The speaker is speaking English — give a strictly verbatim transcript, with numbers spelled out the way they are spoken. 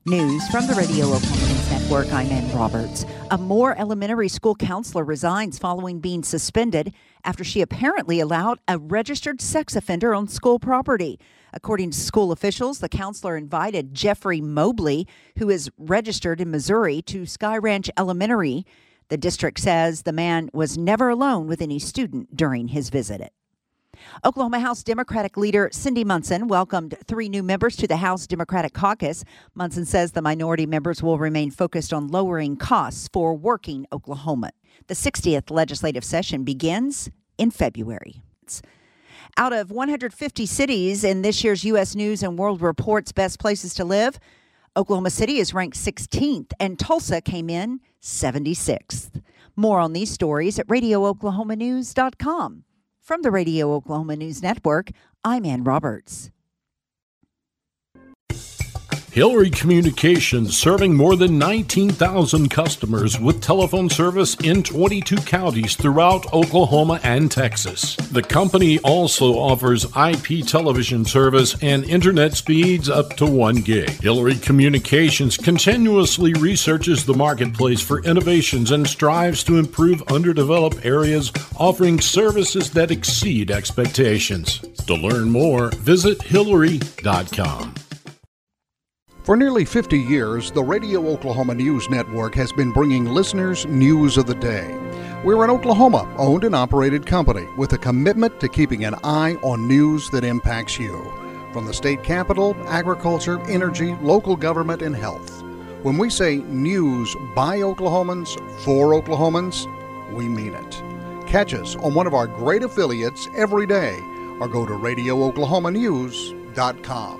News from the Radio Oklahoma News Network. I'm Ann Roberts. A Moore Elementary School counselor resigns following being suspended after she apparently allowed a registered sex offender on school property. According to school officials, the counselor invited Jeffrey Mobley, who is registered in Missouri, to Sky Ranch Elementary. The district says the man was never alone with any student during his visit. Oklahoma House Democratic leader Cindy Munson welcomed three new members to the House Democratic Caucus. Munson says the minority members will remain focused on lowering costs for working Oklahomans. The sixtieth legislative session begins in February. Out of one hundred fifty cities in this year's U S News and World Report's Best Places to Live, Oklahoma City is ranked sixteenth and Tulsa came in seventy-sixth. More on these stories at radio oklahoma news dot com. From the Radio Oklahoma News Network, I'm Ann Roberts. Hillary Communications, serving more than nineteen thousand customers with telephone service in twenty-two counties throughout Oklahoma and Texas. The company also offers I P television service and internet speeds up to one gig. Hillary Communications continuously researches the marketplace for innovations and strives to improve underdeveloped areas, offering services that exceed expectations. To learn more, visit hillary dot com. For nearly fifty years, the Radio Oklahoma News Network has been bringing listeners news of the day. We're an Oklahoma-owned and operated company with a commitment to keeping an eye on news that impacts you. From the state capitol, agriculture, energy, local government, and health. When we say news by Oklahomans, for Oklahomans, we mean it. Catch us on one of our great affiliates every day or go to radio oklahoma news dot com.